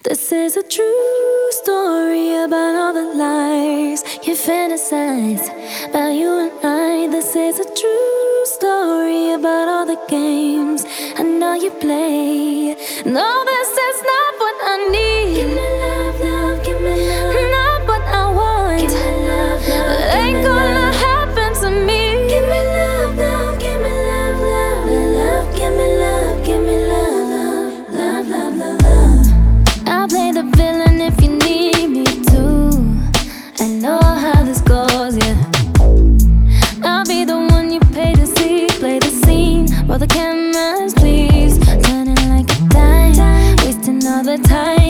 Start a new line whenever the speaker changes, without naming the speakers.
This is a true story about all the lies you fantasize about you and I. This is a true story about all the games I know you play. No, this is not what I need. Give me love, love, give me love. Not what I want. Give me love, love. It ain't gonna happen to me. Give me love, love, give me love, love, love. Give me love, give me love, love, love, love, love. I'll play the villain if you need me to. I know how this goes, yeah. I'll be the one you pay to see. Play the scene, roll the cameras, please. Turning like a dime, wasting all the time.